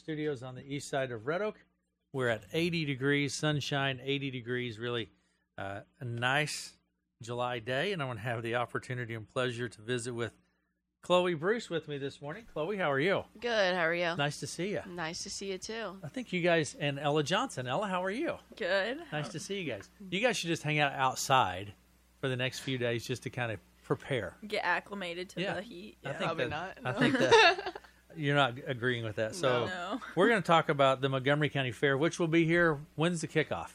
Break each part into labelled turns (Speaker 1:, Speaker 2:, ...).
Speaker 1: Studios on the east side of Red Oak. We're at 80 degrees, sunshine, 80 degrees, really a nice July day. And I want to have the opportunity and pleasure to visit with Chloe Bruce with me this morning. Chloe, how are you?
Speaker 2: Good. How are you?
Speaker 1: Nice to see you.
Speaker 2: Nice to see you, too.
Speaker 1: I think you guys, and Ella Johnson. Ella, how are you?
Speaker 3: Good.
Speaker 1: Nice to see you guys. You guys should just hang out outside for the next few days just to kind of prepare.
Speaker 3: Get acclimated to the heat.
Speaker 1: I
Speaker 3: Yeah.
Speaker 1: think
Speaker 2: Probably not.
Speaker 1: I think that you're not agreeing with that. So
Speaker 3: No.
Speaker 1: we're going to talk about the Montgomery County Fair, which will be here. When's the kickoff?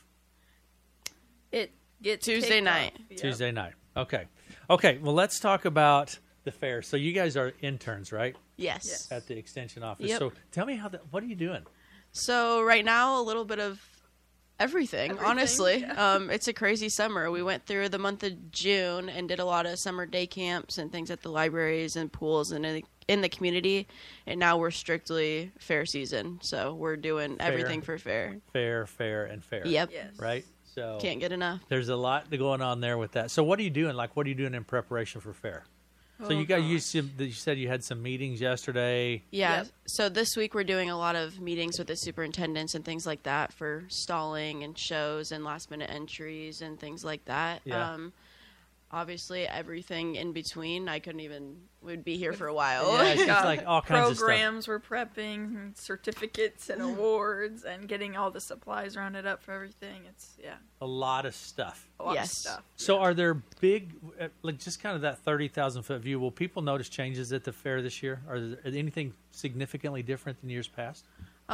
Speaker 3: It gets
Speaker 2: Tuesday
Speaker 3: kicked
Speaker 2: night.
Speaker 3: off. Yep.
Speaker 1: Tuesday night. Okay. Well, let's talk about the fair. So you guys are interns, right,
Speaker 2: Yes.
Speaker 1: at the extension office?
Speaker 2: Yep.
Speaker 1: So tell me what are you doing?
Speaker 2: So right now, a little bit of everything. Honestly.
Speaker 3: yeah.
Speaker 2: It's a crazy summer. We went through the month of June and did a lot of summer day camps and things at the libraries and pools and in the community. And now we're strictly fair season. So we're doing everything for fair.
Speaker 1: Fair, and fair.
Speaker 2: Yep.
Speaker 3: Yes.
Speaker 1: Right? So
Speaker 2: Can't get enough.
Speaker 1: there's a lot going on there with that. So what are you doing? What are you doing in preparation for fair? So you guys, you said you had some meetings yesterday.
Speaker 2: Yeah.
Speaker 3: Yep.
Speaker 2: So this week we're doing a lot of meetings with the superintendents and things like that for stalling and shows and last minute entries and things like that.
Speaker 1: Yeah.
Speaker 2: Obviously everything in between. We'd be here for a while.
Speaker 1: Yeah, it's just
Speaker 3: Got
Speaker 1: like all kinds of stuff.
Speaker 3: programs we're prepping, certificates and awards, and getting all the supplies rounded up for everything. It's
Speaker 1: A lot of stuff.
Speaker 3: a lot
Speaker 2: Yes.
Speaker 3: of stuff.
Speaker 1: So are there big, just kind of that 30,000 foot view, will people notice changes at the fair this year? Are there anything significantly different than years past?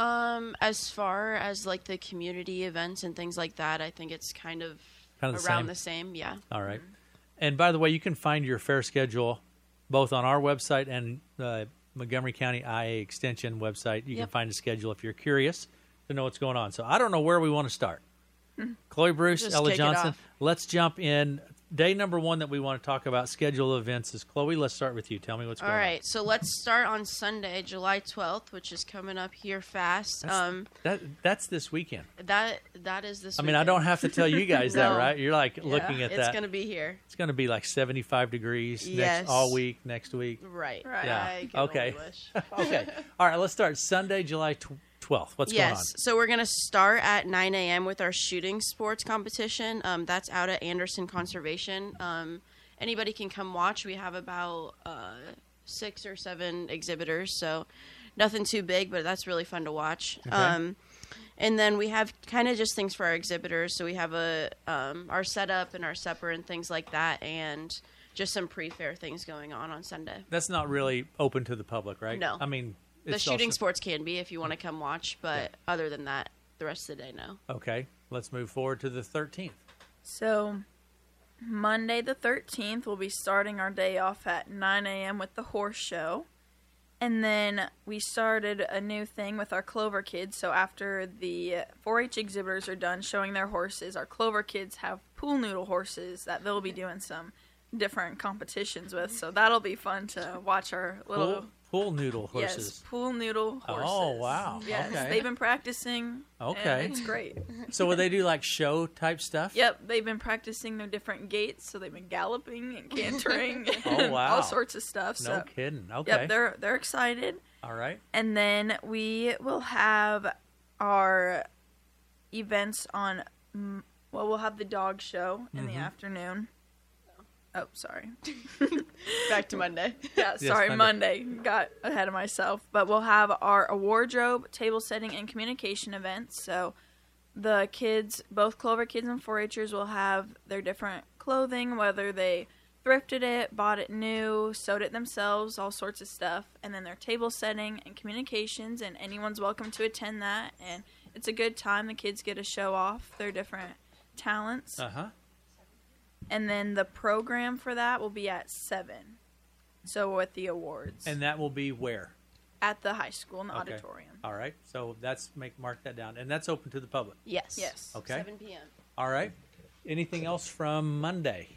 Speaker 2: As far as like the community events and things like that, I think it's kind of
Speaker 1: Kind of the
Speaker 2: around
Speaker 1: same?
Speaker 2: the same. Yeah.
Speaker 1: All right. And by the way, you can find your fair schedule both on our website and Montgomery County IA Extension website. You can
Speaker 2: Yep.
Speaker 1: find a schedule if you're curious to know what's going on. So I don't know where we want to start. Chloe Bruce,
Speaker 2: Just
Speaker 1: Ella
Speaker 2: kick it
Speaker 1: Johnson.
Speaker 2: off.
Speaker 1: Let's jump in. Day number one that we want to talk about, schedule events, is Chloe. Let's start with you. Tell me what's
Speaker 2: All
Speaker 1: going
Speaker 2: right. So let's start on Sunday, July 12th, which is coming up here fast.
Speaker 1: on. That's this weekend.
Speaker 2: That is this.
Speaker 1: I mean, I don't have to tell you guys that,
Speaker 2: No.
Speaker 1: right? You're like looking at
Speaker 2: It's
Speaker 1: that.
Speaker 2: going to be here.
Speaker 1: It's going to be like 75 degrees
Speaker 2: Yes.
Speaker 1: all week, next week.
Speaker 2: Right.
Speaker 3: Right.
Speaker 1: Yeah.
Speaker 2: I can
Speaker 1: Okay.
Speaker 2: only wish.
Speaker 1: Okay. All right, let's start Sunday, July 12th. What's going on?
Speaker 2: Yes. So we're going to start at 9 a.m. with our shooting sports competition. That's out at Anderson Conservation. Anybody can come watch. We have about 6 or 7 exhibitors, so nothing too big, but that's really fun to watch.
Speaker 1: Okay.
Speaker 2: And then we have kind of just things for our exhibitors. So we have our setup and our supper and things like that, and just some pre-fair things going on Sunday.
Speaker 1: That's not really open to the public, right?
Speaker 2: No.
Speaker 1: I mean,
Speaker 2: The
Speaker 1: it's
Speaker 2: shooting
Speaker 1: also-
Speaker 2: sports can be if you want to come watch, but other than that, the rest of the day, no.
Speaker 1: Okay, let's move forward to the 13th.
Speaker 3: So, Monday the 13th, we'll be starting our day off at 9 a.m. with the horse show. And then we started a new thing with our Clover Kids. So after the 4-H exhibitors are done showing their horses, our Clover Kids have pool noodle horses that they'll be doing some different competitions with. So that'll be fun to watch our little...
Speaker 1: Pool noodle
Speaker 3: Yes,
Speaker 1: horses.
Speaker 3: pool noodle horses.
Speaker 1: Oh, wow.
Speaker 3: Yes,
Speaker 1: Okay.
Speaker 3: they've been practicing.
Speaker 1: Okay.
Speaker 3: And it's great.
Speaker 1: So will they do like show type stuff?
Speaker 3: Yep, they've been practicing their different gaits, so they've been galloping and cantering
Speaker 1: Oh,
Speaker 3: and
Speaker 1: wow.
Speaker 3: all sorts of stuff.
Speaker 1: No
Speaker 3: So
Speaker 1: kidding. Okay.
Speaker 3: yep, they're excited.
Speaker 1: All right.
Speaker 3: And then we will have our events on. We'll have the dog show in the afternoon. Oh, sorry.
Speaker 2: Back to Monday.
Speaker 3: Yeah,
Speaker 1: Yes,
Speaker 3: sorry,
Speaker 1: Monday.
Speaker 3: Monday. Got ahead of myself. But we'll have our wardrobe, table setting, and communication events. So the kids, both Clover Kids and 4-Hers, will have their different clothing, whether they thrifted it, bought it new, sewed it themselves, all sorts of stuff. And then their table setting and communications, and anyone's welcome to attend that. And it's a good time. The kids get to show off their different talents.
Speaker 1: Uh-huh.
Speaker 3: And then the program for that will be at 7. So with the awards.
Speaker 1: And that will be where?
Speaker 3: At the high school in the
Speaker 1: Okay.
Speaker 3: auditorium.
Speaker 1: All right. So mark that down. And that's open to the public.
Speaker 2: Yes.
Speaker 3: Yes.
Speaker 1: Okay.
Speaker 2: 7 p.m.
Speaker 1: All right. Anything else from Monday?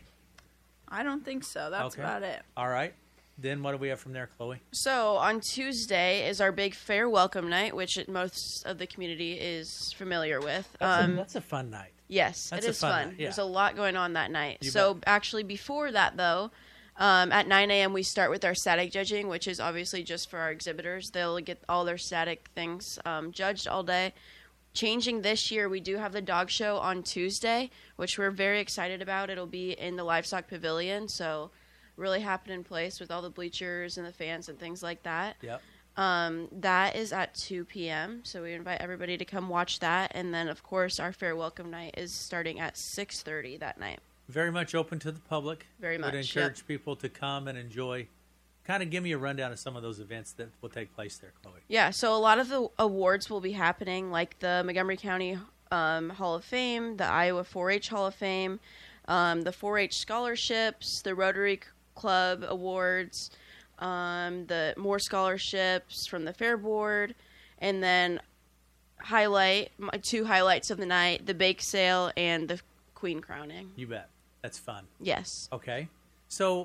Speaker 3: I don't think so. That's
Speaker 1: Okay.
Speaker 3: about it.
Speaker 1: All right. Then what do we have from there, Chloe?
Speaker 2: So on Tuesday is our big fair welcome night, which most of the community is familiar with.
Speaker 1: That's a fun night.
Speaker 2: Yes,
Speaker 1: That's
Speaker 2: it
Speaker 1: a
Speaker 2: is
Speaker 1: fun
Speaker 2: fun.
Speaker 1: night, yeah.
Speaker 2: There's a lot going on that night.
Speaker 1: You
Speaker 2: So
Speaker 1: bet.
Speaker 2: actually before that, though, At 9 a.m. we start with our static judging, which is obviously just for our exhibitors. They'll get all their static things judged all day. Changing this year, we do have the dog show on Tuesday, which we're very excited about. It'll be in the Livestock Pavilion, so really happening place with all the bleachers and the fans and things like that.
Speaker 1: Yep.
Speaker 2: That is at 2 p.m., so we invite everybody to come watch that. And then, of course, our Fair Welcome Night is starting at 6:30 that night.
Speaker 1: Very much open to the public.
Speaker 2: Very much,
Speaker 1: Would encourage people to come and enjoy. Kind of give me a rundown of some of those events that will take place there, Chloe.
Speaker 2: Yeah, so a lot of the awards will be happening, like the Montgomery County Hall of Fame, the Iowa 4-H Hall of Fame, the 4-H scholarships, the Rotary Club awards, the more scholarships from the Fair Board, and then two highlights of the night, the bake sale and the queen crowning.
Speaker 1: You bet. That's fun.
Speaker 2: Yes.
Speaker 1: Okay. So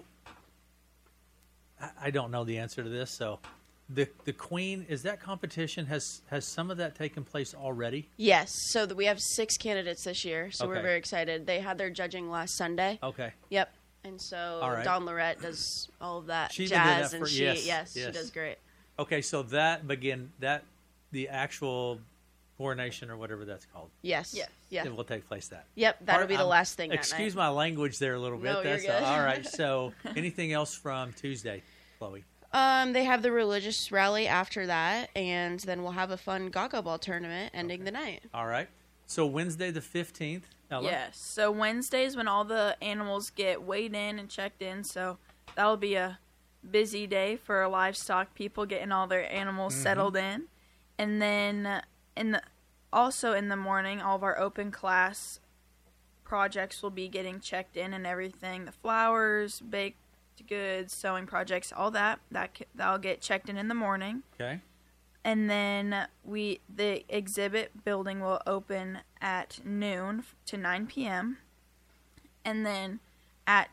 Speaker 1: I don't know the answer to this. So the queen, is that competition, has some of that taken place already?
Speaker 2: Yes. So we have 6 candidates this year, so we're
Speaker 1: Okay.
Speaker 2: very excited. They had their judging last Sunday.
Speaker 1: Okay.
Speaker 2: Yep. And so
Speaker 1: All right.
Speaker 2: Dawn Lorette does all of that
Speaker 1: She did
Speaker 2: jazz,
Speaker 1: that
Speaker 2: and
Speaker 1: for-
Speaker 2: she
Speaker 1: yes.
Speaker 2: she does great.
Speaker 1: Okay. So the actual coronation or whatever that's called,
Speaker 2: Yes.
Speaker 3: Yes.
Speaker 2: Yeah.
Speaker 1: it will take place that.
Speaker 2: Yep. That'll be the
Speaker 1: I'm-
Speaker 2: last thing.
Speaker 1: Excuse
Speaker 2: that night.
Speaker 1: my language there a little bit.
Speaker 2: No, you're
Speaker 1: That's
Speaker 2: good.
Speaker 1: all right. So anything else from Tuesday, Chloe?
Speaker 2: They have the religious rally after that, and then we'll have a fun Gaga Ball tournament ending the night.
Speaker 1: All right. So Wednesday the 15th. Ella?
Speaker 3: Yes. So Wednesdays when all the animals get weighed in and checked in, so that'll be a busy day for livestock people getting all their animals settled in. And then also in the morning, all of our open class projects will be getting checked in and everything. The flowers, baked goods, sewing projects, all that'll get checked in the morning.
Speaker 1: Okay.
Speaker 3: And then the exhibit building will open at noon to 9 p.m. And then at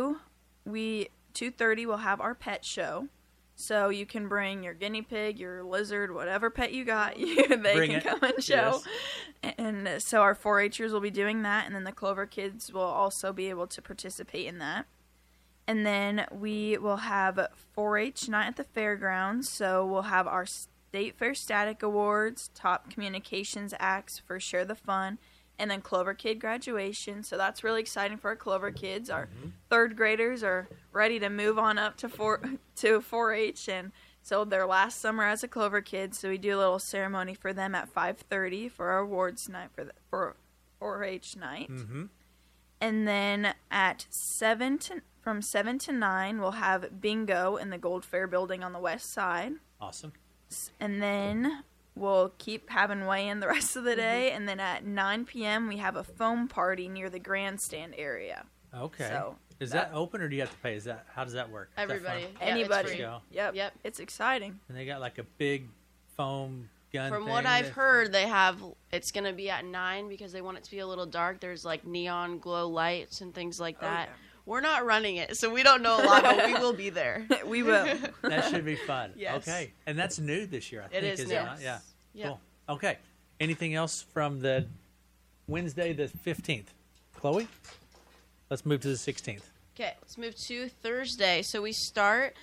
Speaker 3: 2:30 we'll have our pet show. So you can bring your guinea pig, your lizard, whatever pet you got, they
Speaker 1: Bring
Speaker 3: can
Speaker 1: it.
Speaker 3: come and show.
Speaker 1: Yes.
Speaker 3: And so our 4-Hers will be doing that, and then the Clover kids will also be able to participate in that. And then we will have 4-H night at the fairgrounds. So we'll have our State Fair Static Awards, Top Communications Acts for Share the Fun, and then Clover Kid graduation. So that's really exciting for our Clover kids. Our third graders are ready to move on up to 4-H, and so their last summer as a Clover kid. So we do a little ceremony for them at 5:30 for our awards night for 4-H night.
Speaker 1: Mm-hmm.
Speaker 3: And then at from 7 to 9, we'll have bingo in the Gold Fair building on the west side.
Speaker 1: Awesome.
Speaker 3: And then we'll keep having weigh-in the rest of the day. And then at 9 p.m., we have a foam party near the grandstand area.
Speaker 1: Okay.
Speaker 3: So
Speaker 1: is that open or do you have to pay? How does that work? Is that
Speaker 2: Everybody.
Speaker 1: fun?
Speaker 2: Yeah,
Speaker 3: Anybody.
Speaker 2: It's free.
Speaker 1: Go.
Speaker 3: Yep. It's exciting.
Speaker 1: And they got like a big foam gun
Speaker 2: From
Speaker 1: thing
Speaker 2: what I've
Speaker 1: that-
Speaker 2: heard, it's going to be at 9 because they want it to be a little dark. There's like neon glow lights and things like that.
Speaker 3: yeah.
Speaker 2: We're not running it, so we don't know a lot, but we will be there.
Speaker 3: We will.
Speaker 1: That should be fun.
Speaker 2: Yes.
Speaker 1: Okay. And that's new this year, I think.
Speaker 2: Is
Speaker 1: it
Speaker 2: new.
Speaker 1: not? Yeah.
Speaker 2: Yep.
Speaker 1: Cool. Okay. Anything else from the Wednesday the 15th? Chloe? Let's move to the 16th.
Speaker 2: Okay, let's move to Thursday. So we start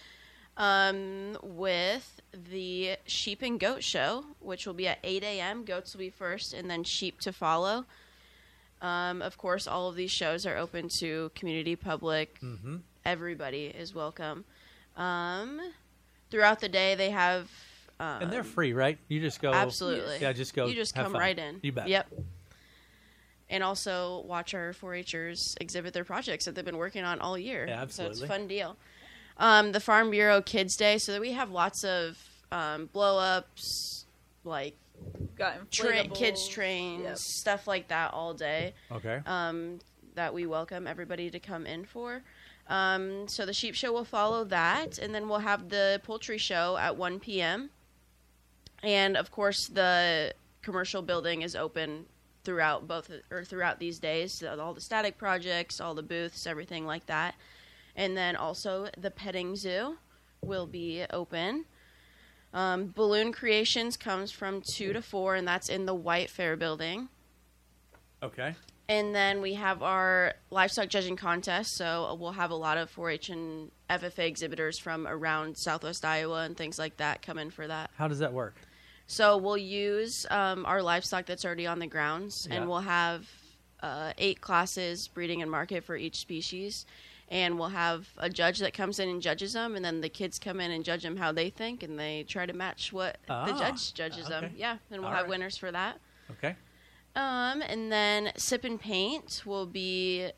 Speaker 2: with the Sheep and Goat Show, which will be at 8 a.m. Goats will be first, and then sheep to follow. Of course, all of these shows are open to community, public.
Speaker 1: Mm-hmm.
Speaker 2: Everybody is welcome. Throughout the day, they have...
Speaker 1: And they're free, right? You just go.
Speaker 2: Absolutely.
Speaker 1: Yeah, just go.
Speaker 2: You just
Speaker 1: have
Speaker 2: come
Speaker 1: fun.
Speaker 2: right in.
Speaker 1: You bet.
Speaker 2: Yep. And also watch our 4-Hers exhibit their projects that they've been working on all year.
Speaker 1: Yeah,
Speaker 2: So
Speaker 1: absolutely.
Speaker 2: it's a fun deal. The Farm Bureau Kids Day, so that we have lots of blow-ups, like
Speaker 3: Got
Speaker 2: kids
Speaker 3: inflatables.
Speaker 2: trains,
Speaker 3: Yep.
Speaker 2: stuff like that all day.
Speaker 1: Okay.
Speaker 2: That we welcome everybody to come in for. So the sheep show will follow that, and then we'll have the poultry show at 1 p.m. And of course, the commercial building is open throughout these days. So all the static projects, all the booths, everything like that. And then also the petting zoo will be open. Balloon Creations comes from 2 to 4, and that's in the White Fair building.
Speaker 1: Okay.
Speaker 2: And then we have our livestock judging contest. So we'll have a lot of 4-H and FFA exhibitors from around Southwest Iowa and things like that come in for that.
Speaker 1: How does that work?
Speaker 2: So we'll use our livestock that's already on the grounds,
Speaker 1: Yeah.
Speaker 2: and we'll have 8 classes, breeding and market, for each species. And we'll have a judge that comes in and judges them, and then the kids come in and judge them how they think, and they try to match what the judge judges them.
Speaker 1: okay.
Speaker 2: Yeah, and we'll
Speaker 1: All
Speaker 2: have
Speaker 1: right.
Speaker 2: winners for that.
Speaker 1: Okay.
Speaker 2: And then Sip and Paint will be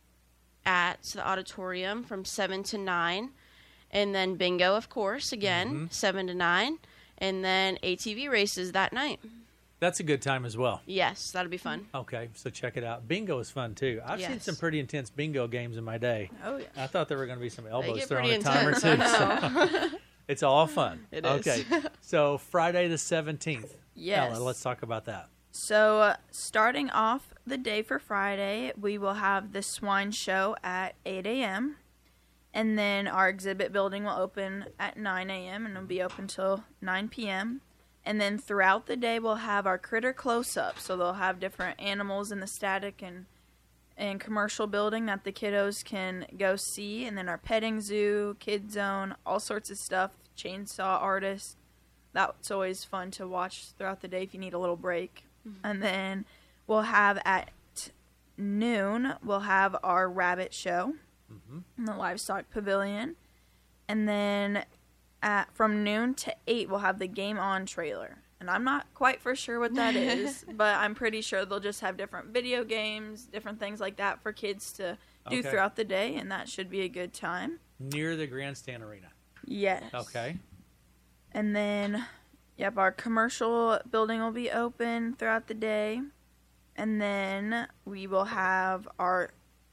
Speaker 2: at the auditorium from 7 to 9. And then bingo, of course, again, 7 to 9. And then ATV races that night.
Speaker 1: That's a good time as well.
Speaker 2: Yes, that'll be fun.
Speaker 1: Okay, so check it out. Bingo is fun too. I've seen
Speaker 2: Yes.
Speaker 1: some pretty intense bingo games in my day.
Speaker 3: Oh, yeah.
Speaker 1: I thought there were going to be some
Speaker 2: They
Speaker 1: elbows
Speaker 2: get
Speaker 1: thrown
Speaker 2: pretty
Speaker 1: a time or
Speaker 2: intense.
Speaker 1: two.
Speaker 2: I
Speaker 1: So
Speaker 2: know.
Speaker 1: it's all fun.
Speaker 2: It is.
Speaker 1: Okay, so Friday the 17th.
Speaker 3: Yes.
Speaker 1: Ella, let's talk about that.
Speaker 3: So, starting off the day for Friday, we will have the swine show at 8 a.m. And then our exhibit building will open at 9 a.m. and it'll be open till 9 p.m. And then throughout the day, we'll have our critter close-up. So they'll have different animals in the static and commercial building that the kiddos can go see. And then our petting zoo, kid zone, all sorts of stuff, chainsaw artist. That's always fun to watch throughout the day if you need a little break. And then we'll have at noon, we'll have our rabbit show in the livestock pavilion. And then from noon to 8, we'll have the Game On trailer. And I'm not quite for sure what that is, but I'm pretty sure they'll just have different video games, different things like that for kids to do
Speaker 1: Okay.
Speaker 3: throughout the day, and that should be a good time.
Speaker 1: Near the Grandstand Arena.
Speaker 3: Yes.
Speaker 1: Okay.
Speaker 3: And then, yep, our commercial building will be open throughout the day. And then we will have our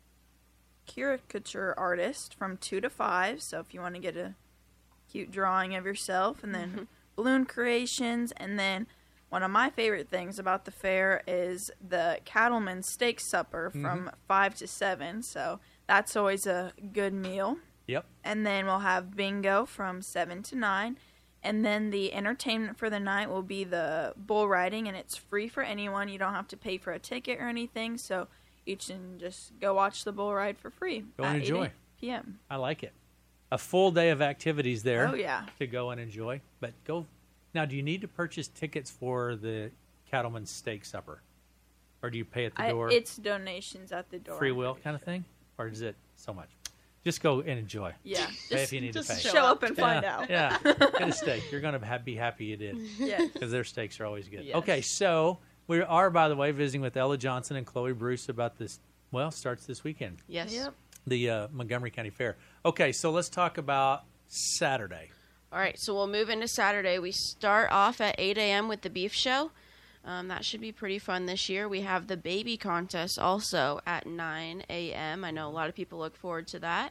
Speaker 3: caricature artist from 2 to 5. So if you want to get a cute drawing of yourself. And then balloon creations. And then one of my favorite things about the fair is the Cattleman's Steak Supper from 5 to 7. So that's always a good meal.
Speaker 1: Yep.
Speaker 3: And then we'll have bingo from 7 to 9. And then the entertainment for the night will be the bull riding, and it's free for anyone. You don't have to pay for a ticket or anything, so you can just go watch the bull ride for free.
Speaker 1: Go and
Speaker 3: at 8
Speaker 1: enjoy.
Speaker 3: p.m.
Speaker 1: I like it. A full day of activities there.
Speaker 3: Oh, yeah.
Speaker 1: To go and enjoy. But go now. Do you need to purchase tickets for the Cattleman's Steak Supper, or do you pay at the door?
Speaker 3: It's donations at the door.
Speaker 1: Free will kind of thing, or is it so much? Just go and enjoy.
Speaker 3: Yeah.
Speaker 1: Pay if you need to pay.
Speaker 3: Show up and find
Speaker 1: yeah,
Speaker 3: out.
Speaker 1: Yeah, get a steak. You're going to be happy you did
Speaker 3: Yes.
Speaker 1: because their steaks are always good.
Speaker 2: Yes.
Speaker 1: Okay, so we are, by the way, visiting with Ella Johnson and Chloe Bruce about this. Well, starts this weekend,
Speaker 2: Yes.
Speaker 3: Yep.
Speaker 1: the Montgomery County Fair. Okay, so let's talk about Saturday.
Speaker 2: All right, so we'll move into Saturday. We start off at 8 a.m. with the beef show. That should be pretty fun this year. We have the baby contest also at 9 a.m. I know a lot of people look forward to that.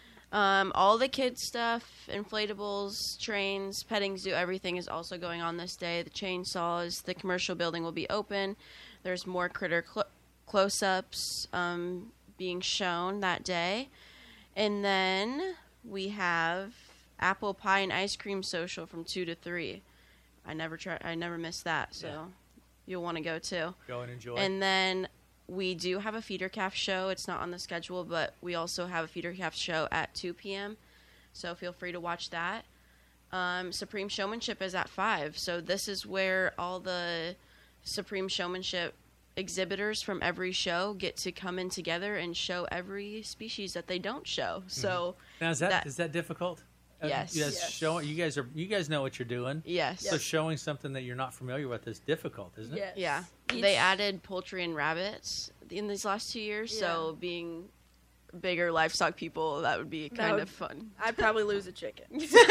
Speaker 2: All the kids stuff, inflatables, trains, petting zoo, everything is also going on this day. The chainsaws, the commercial building will be open. There's more critter close-ups being shown that day. And then we have apple pie and ice cream social from 2 to 3. I never missed that, so
Speaker 1: Yeah.
Speaker 2: you'll want to go too.
Speaker 1: Go and enjoy.
Speaker 2: And then we do have a feeder calf show. It's not on the schedule, but we also have a feeder calf show at 2 p.m. So feel free to watch that. Supreme Showmanship is at 5. So this is where all the Supreme Showmanship exhibitors from every show get to come in together and show every species that they don't show. So
Speaker 1: now, is that difficult?
Speaker 2: Yes.
Speaker 1: You guys know what you're doing.
Speaker 2: yes.
Speaker 1: So showing something that you're not familiar with is difficult, isn't it?
Speaker 3: Yes.
Speaker 2: Yeah.
Speaker 3: Each-
Speaker 2: They added poultry and rabbits in these last 2 years, so being bigger livestock people, that would be kind of fun.
Speaker 3: I'd probably lose a chicken.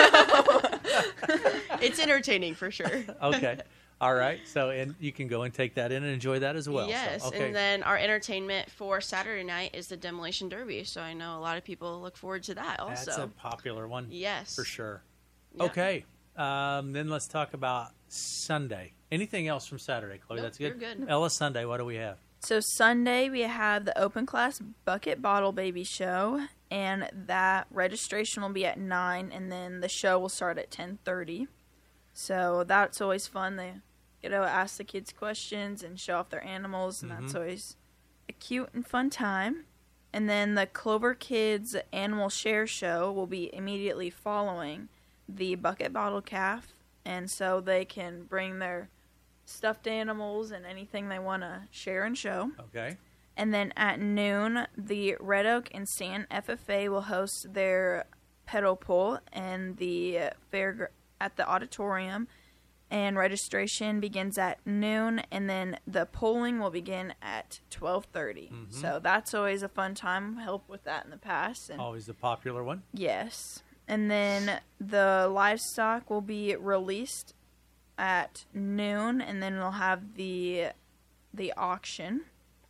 Speaker 2: It's entertaining for sure.
Speaker 1: Okay. All right. So, and you can go and take that in and enjoy that as well.
Speaker 2: Yes,
Speaker 1: So, okay.
Speaker 2: and then our entertainment for Saturday night is the Demolition Derby, so I know a lot of people look forward to that also.
Speaker 1: That's a popular one.
Speaker 2: Yes.
Speaker 1: For sure.
Speaker 2: Yeah.
Speaker 1: Okay. Then let's talk about Sunday. Anything else from Saturday, Chloe?
Speaker 2: Nope,
Speaker 1: That's good.
Speaker 2: you're good.
Speaker 1: Ella, Sunday, what do we have?
Speaker 3: So Sunday we have the open class bucket bottle baby show, and that registration will be at 9, and then the show will start at 10:30. So that's always fun. They get to ask the kids questions and show off their animals, and that's always a cute and fun time. And then the Clover Kids Animal Share Show will be immediately following the Bucket Bottle Calf. And so they can bring their stuffed animals and anything they want to share and show.
Speaker 1: Okay.
Speaker 3: And then at noon, the Red Oak and Sand FFA will host their pedal pull and the fair at the auditorium. And registration begins at noon, and then the polling will begin at 12:30. So that's always a fun time. Help with that in the past. And
Speaker 1: Always a popular one.
Speaker 3: yes. And then the livestock will be released at noon, and then we'll have the auction.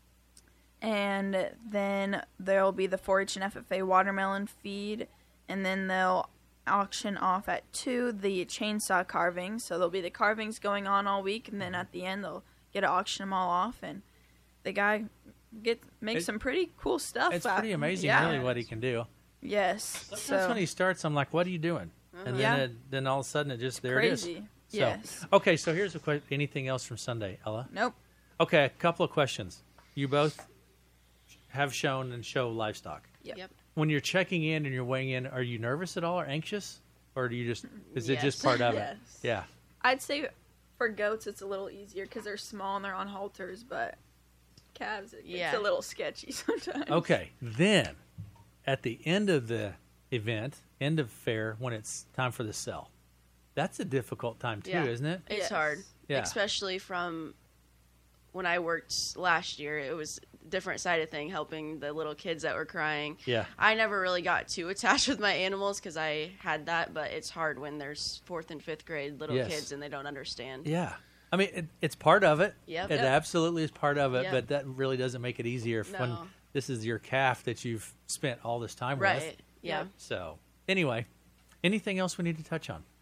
Speaker 3: And then there'll be the 4-H and FFA watermelon feed, and then they'll auction off at 2 the chainsaw carvings. So there'll be the carvings going on all week, and then at the end they'll get to auction them all off, and the guy makes some pretty cool stuff.
Speaker 1: It's pretty amazing,
Speaker 3: Yeah.
Speaker 1: really, what he can do.
Speaker 3: Yes.
Speaker 1: Sometimes when he starts, I'm like, what are you doing? And then, then all of a sudden, it is.
Speaker 3: Crazy.
Speaker 1: So,
Speaker 3: Yes.
Speaker 1: okay, so here's a question. Anything else from Sunday, Ella?
Speaker 3: Nope.
Speaker 1: Okay, a couple of questions. You both have shown and show livestock.
Speaker 2: Yep.
Speaker 1: When you're checking in and you're weighing in, are you nervous at all or anxious? Or do you just, is it just
Speaker 2: Yes.
Speaker 1: part of
Speaker 3: Yes.
Speaker 1: it? Yeah.
Speaker 3: I'd say for goats it's a little easier because they're small and they're on halters, but calves it's
Speaker 2: Yeah.
Speaker 3: a little sketchy sometimes.
Speaker 1: Okay, then at the end of the event, end of fair, when it's time for the sell, that's a difficult time too,
Speaker 2: Yeah.
Speaker 1: isn't it?
Speaker 2: It's
Speaker 3: Yes.
Speaker 2: hard,
Speaker 1: Yeah.
Speaker 2: especially from when I worked last year. It was a different side of thing, helping the little kids that were crying.
Speaker 1: Yeah.
Speaker 2: I never really got too attached with my animals because I had that, but it's hard when there's 4th and 5th grade little
Speaker 1: Yes.
Speaker 2: kids and they don't understand.
Speaker 1: Yeah. I mean, it's part of it.
Speaker 2: Yep.
Speaker 1: It
Speaker 2: Yep.
Speaker 1: absolutely is part of it,
Speaker 2: Yep.
Speaker 1: but that really doesn't make it easier when
Speaker 2: No.
Speaker 1: this is your calf that you've spent all this time
Speaker 2: Right.
Speaker 1: with.
Speaker 2: Yeah.
Speaker 1: So, anyway, anything else we need to touch on?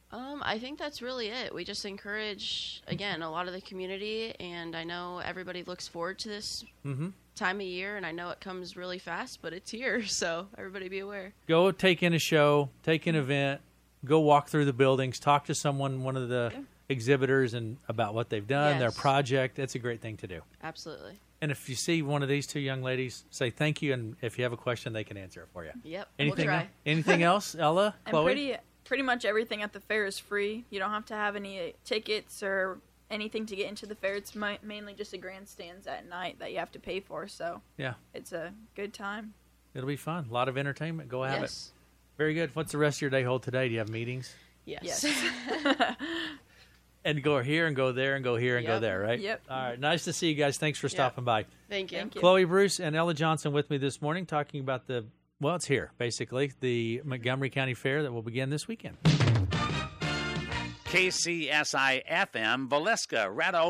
Speaker 2: I think that's really it. We just encourage, again, a lot of the community, and I know everybody looks forward to this time of year, and I know it comes really fast, but it's here, so everybody be aware.
Speaker 1: Go take in a show, take an event, go walk through the buildings, talk to someone, one of the exhibitors, and about what they've done, their
Speaker 2: Yes.
Speaker 1: project. That's a great thing to do.
Speaker 2: Absolutely.
Speaker 1: And if you see one of these two young ladies, say thank you, and if you have a question, they can answer it for you.
Speaker 2: Yep.
Speaker 1: Anything?
Speaker 2: We'll try.
Speaker 1: Anything else, Ella?
Speaker 3: And
Speaker 1: Chloe?
Speaker 3: pretty much everything at the fair is free. You don't have to have any tickets or anything to get into the fair. It's mainly just the grandstands at night that you have to pay for, so
Speaker 1: Yeah,
Speaker 3: it's a good time.
Speaker 1: it'll be fun. A lot of entertainment. Go have it.
Speaker 2: Yes.
Speaker 1: Very good. What's the rest of your day hold today? Do you have meetings?
Speaker 2: Yes.
Speaker 3: Yes.
Speaker 1: And go here and go there and go here and go
Speaker 2: Yep.
Speaker 1: there, right?
Speaker 3: Yep.
Speaker 1: All right. Nice to see you guys. Thanks for stopping by.
Speaker 2: Thank you.
Speaker 3: Thank you.
Speaker 1: Chloe Bruce and Ella Johnson with me this morning talking about it's here, basically, the Montgomery County Fair that will begin this weekend.
Speaker 4: KCSI FM, Valeska, Red Oak.